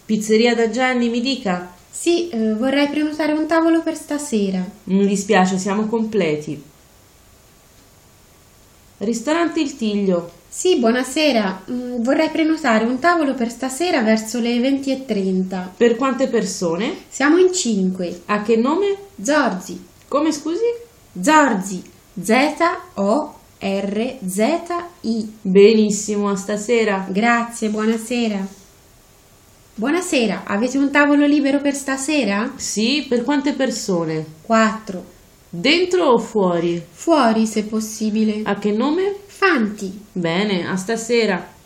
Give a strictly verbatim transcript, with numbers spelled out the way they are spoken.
Pizzeria da Gianni, mi dica. Sì, eh, vorrei prenotare un tavolo per stasera. Mi dispiace, siamo completi. Ristorante Il Tiglio. Sì, buonasera. Mm, vorrei prenotare un tavolo per stasera verso le venti e trenta. Per quante persone? Siamo in cinque. A che nome? Zorzi. Come scusi? Zorzi. Z O R Z I. Benissimo, a stasera. Grazie, buonasera. Buonasera, avete un tavolo libero per stasera? Sì, per quante persone? Quattro. Dentro o fuori? Fuori, se possibile. A che nome? Fanti. Bene, a stasera.